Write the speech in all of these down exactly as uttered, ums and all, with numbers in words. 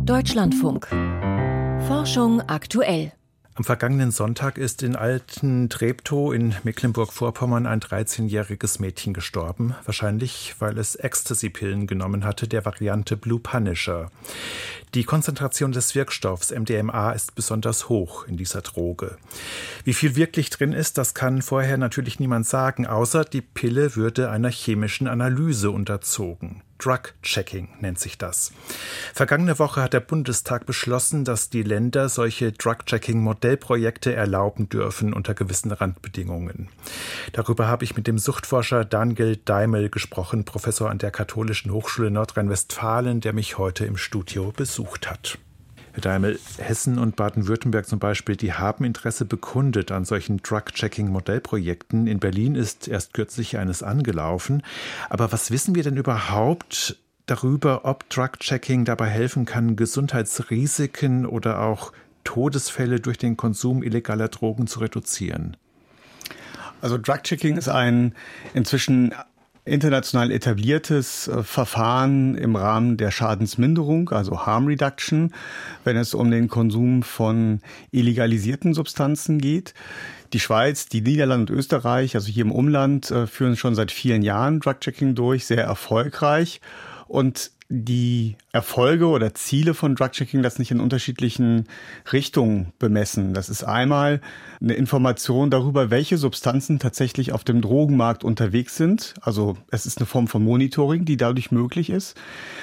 Deutschlandfunk. Forschung aktuell. Am vergangenen Sonntag ist in Alten-Treptow in Mecklenburg-Vorpommern ein dreizehnjähriges Mädchen gestorben. Wahrscheinlich, weil es Ecstasy-Pillen genommen hatte, der Variante Blue Punisher. Die Konzentration des Wirkstoffs M D M A ist besonders hoch in dieser Droge. Wie viel wirklich drin ist, das kann vorher natürlich niemand sagen, außer die Pille würde einer chemischen Analyse unterzogen. Drug-Checking nennt sich das. Vergangene Woche hat der Bundestag beschlossen, dass die Länder solche Drug-Checking-Modellprojekte erlauben dürfen unter gewissen Randbedingungen. Darüber habe ich mit dem Suchtforscher Daniel Deimel gesprochen, Professor an der Katholischen Hochschule Nordrhein-Westfalen, der mich heute im Studio besucht hat. Herr Deimel, Hessen und Baden-Württemberg zum Beispiel, die haben Interesse bekundet an solchen Drug-Checking-Modellprojekten. In Berlin ist erst kürzlich eines angelaufen. Aber was wissen wir denn überhaupt darüber, ob Drug-Checking dabei helfen kann, Gesundheitsrisiken oder auch Todesfälle durch den Konsum illegaler Drogen zu reduzieren? Also Drug-Checking ist ein inzwischen international etabliertes äh, Verfahren im Rahmen der Schadensminderung, also Harm Reduction, wenn es um den Konsum von illegalisierten Substanzen geht. Die Schweiz, die Niederlande und Österreich, also hier im Umland, äh, führen schon seit vielen Jahren Drug-Checking durch, sehr erfolgreich. Und die Erfolge oder Ziele von Drug-Checking lassen sich in unterschiedlichen Richtungen bemessen. Das ist einmal eine Information darüber, welche Substanzen tatsächlich auf dem Drogenmarkt unterwegs sind. Also es ist eine Form von Monitoring, die dadurch möglich ist.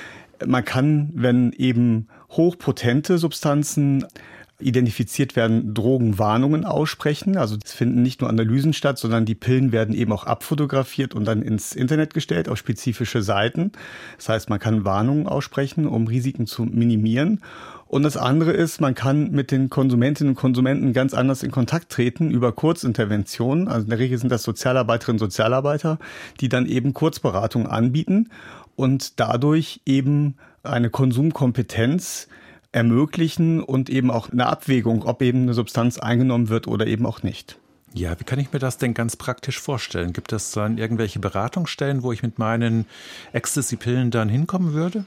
Man kann, wenn eben hochpotente Substanzen identifiziert werden, Drogenwarnungen aussprechen. Also es finden nicht nur Analysen statt, sondern die Pillen werden eben auch abfotografiert und dann ins Internet gestellt auf spezifische Seiten. Das heißt, man kann Warnungen aussprechen, um Risiken zu minimieren. Und das andere ist, man kann mit den Konsumentinnen und Konsumenten ganz anders in Kontakt treten über Kurzinterventionen. Also in der Regel sind das Sozialarbeiterinnen und Sozialarbeiter, die dann eben Kurzberatung anbieten und dadurch eben eine Konsumkompetenz ermöglichen und eben auch eine Abwägung, ob eben eine Substanz eingenommen wird oder eben auch nicht. Ja, wie kann ich mir das denn ganz praktisch vorstellen? Gibt es dann irgendwelche Beratungsstellen, wo ich mit meinen Ecstasy-Pillen dann hinkommen würde?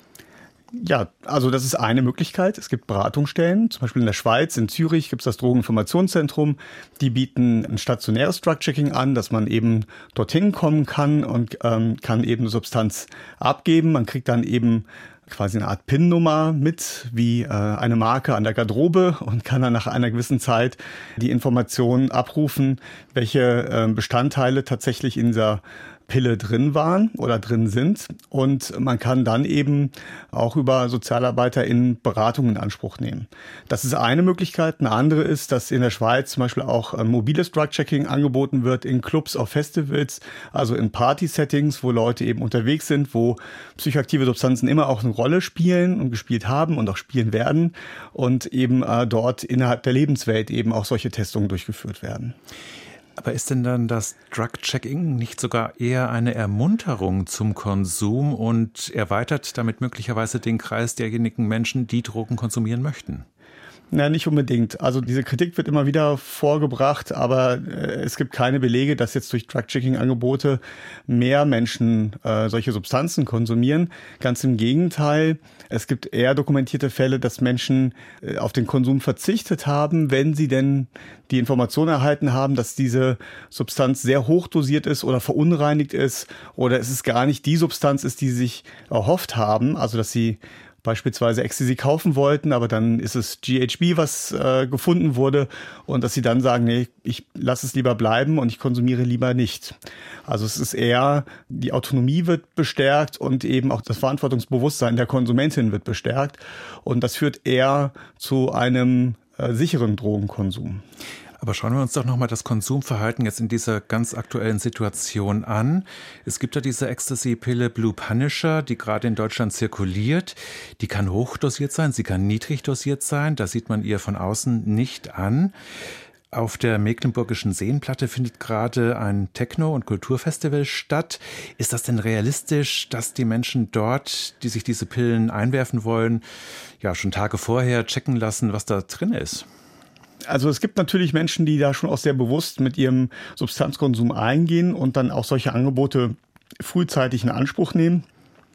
Ja, also das ist eine Möglichkeit. Es gibt Beratungsstellen, zum Beispiel in der Schweiz, in Zürich gibt es das Drogeninformationszentrum. Die bieten ein stationäres Drug-Checking an, dass man eben dorthin kommen kann und ähm, kann eben eine Substanz abgeben. Man kriegt dann eben quasi eine Art P I N-Nummer mit, wie äh, eine Marke an der Garderobe und kann dann nach einer gewissen Zeit die Informationen abrufen, welche äh, Bestandteile tatsächlich in dieser Pille drin waren oder drin sind. Und man kann dann eben auch über Sozialarbeiter in Beratung in Anspruch nehmen. Das ist eine Möglichkeit. Eine andere ist, dass in der Schweiz zum Beispiel auch äh, mobiles Drug-Checking angeboten wird in Clubs, auf Festivals, also in Party-Settings, wo Leute eben unterwegs sind, wo psychoaktive Substanzen immer auch eine Rolle spielen und gespielt haben und auch spielen werden und eben äh, dort innerhalb der Lebenswelt eben auch solche Testungen durchgeführt werden. Aber ist denn dann das Drug-Checking nicht sogar eher eine Ermunterung zum Konsum und erweitert damit möglicherweise den Kreis derjenigen Menschen, die Drogen konsumieren möchten? Na, nicht unbedingt. Also diese Kritik wird immer wieder vorgebracht, aber äh, es gibt keine Belege, dass jetzt durch Drug-Checking-Angebote mehr Menschen äh, solche Substanzen konsumieren. Ganz im Gegenteil. Es gibt eher dokumentierte Fälle, dass Menschen äh, auf den Konsum verzichtet haben, wenn sie denn die Information erhalten haben, dass diese Substanz sehr hoch dosiert ist oder verunreinigt ist oder es ist gar nicht die Substanz ist, die sie sich erhofft haben. Also dass sie beispielsweise Ecstasy kaufen wollten, aber dann ist es G H B, was äh, gefunden wurde und dass sie dann sagen, nee, ich lasse es lieber bleiben und ich konsumiere lieber nicht. Also es ist eher, die Autonomie wird bestärkt und eben auch das Verantwortungsbewusstsein der Konsumentin wird bestärkt und das führt eher zu einem äh, sicheren Drogenkonsum. Aber schauen wir uns doch nochmal das Konsumverhalten jetzt in dieser ganz aktuellen Situation an. Es gibt ja diese Ecstasy-Pille Blue Punisher, die gerade in Deutschland zirkuliert. Die kann hochdosiert sein, sie kann niedrig dosiert sein. Da sieht man ihr von außen nicht an. Auf der Mecklenburgischen Seenplatte findet gerade ein Techno- und Kulturfestival statt. Ist das denn realistisch, dass die Menschen dort, die sich diese Pillen einwerfen wollen, ja schon Tage vorher checken lassen, was da drin ist? Also es gibt natürlich Menschen, die da schon auch sehr bewusst mit ihrem Substanzkonsum eingehen und dann auch solche Angebote frühzeitig in Anspruch nehmen.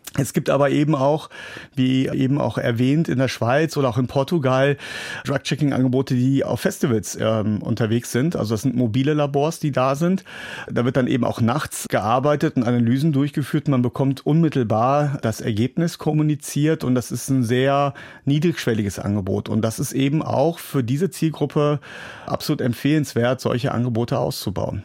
Es gibt aber eben auch, wie eben auch erwähnt, in der Schweiz oder auch in Portugal Drug-Checking-Angebote, die auf Festivals ähm, unterwegs sind. Also das sind mobile Labors, die da sind. Da wird dann eben auch nachts gearbeitet und Analysen durchgeführt. Man bekommt unmittelbar das Ergebnis kommuniziert und das ist ein sehr niedrigschwelliges Angebot. Und das ist eben auch für diese Zielgruppe absolut empfehlenswert, solche Angebote auszubauen.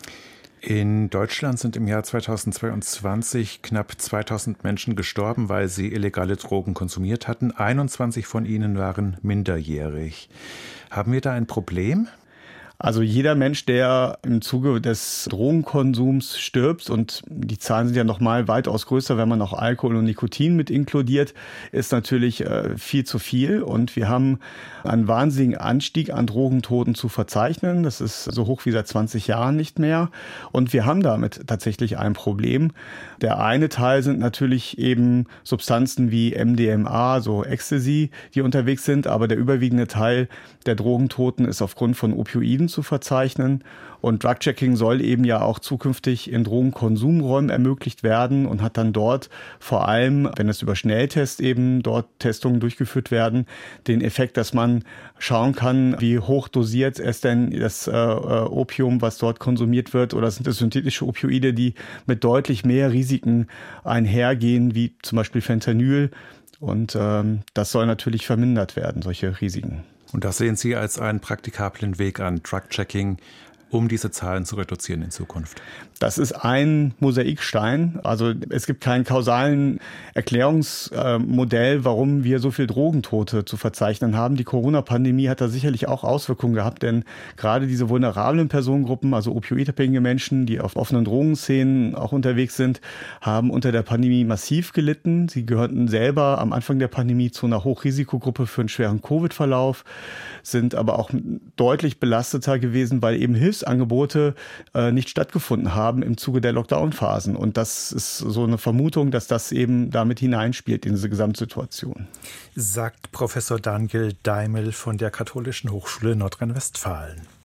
In Deutschland sind im Jahr zweitausendzweiundzwanzig knapp zweitausend Menschen gestorben, weil sie illegale Drogen konsumiert hatten. einundzwanzig von ihnen waren minderjährig. Haben wir da ein Problem? Also jeder Mensch, der im Zuge des Drogenkonsums stirbt, und die Zahlen sind ja noch mal weitaus größer, wenn man noch Alkohol und Nikotin mit inkludiert, ist natürlich äh, viel zu viel. Und wir haben einen wahnsinnigen Anstieg an Drogentoten zu verzeichnen. Das ist so hoch wie seit zwanzig Jahren nicht mehr. Und wir haben damit tatsächlich ein Problem. Der eine Teil sind natürlich eben Substanzen wie M D M A, so Ecstasy, die unterwegs sind. Aber der überwiegende Teil der Drogentoten ist aufgrund von Opioiden zu verzeichnen. Und Drug-Checking soll eben ja auch zukünftig in Drogenkonsumräumen ermöglicht werden und hat dann dort vor allem, wenn es über Schnelltest eben dort Testungen durchgeführt werden, den Effekt, dass man schauen kann, wie hoch dosiert ist denn das äh, Opium, was dort konsumiert wird, oder sind es synthetische Opioide, die mit deutlich mehr Risiken einhergehen, wie zum Beispiel Fentanyl. Und ähm, das soll natürlich vermindert werden, solche Risiken. Und das sehen Sie als einen praktikablen Weg an, Drug-Checking, um diese Zahlen zu reduzieren in Zukunft? Das ist ein Mosaikstein. Also es gibt keinen kausalen Erklärungsmodell, warum wir so viel Drogentote zu verzeichnen haben. Die Corona-Pandemie hat da sicherlich auch Auswirkungen gehabt, denn gerade diese vulnerablen Personengruppen, also opioidabhängige Menschen, die auf offenen Drogenszenen auch unterwegs sind, haben unter der Pandemie massiv gelitten. Sie gehörten selber am Anfang der Pandemie zu einer Hochrisikogruppe für einen schweren Covid-Verlauf, sind aber auch deutlich belasteter gewesen, weil eben Hilfsangebote äh, nicht stattgefunden haben im Zuge der Lockdown-Phasen. Und das ist so eine Vermutung, dass das eben damit hineinspielt in diese Gesamtsituation. Sagt Professor Daniel Deimel von der Katholischen Hochschule Nordrhein-Westfalen.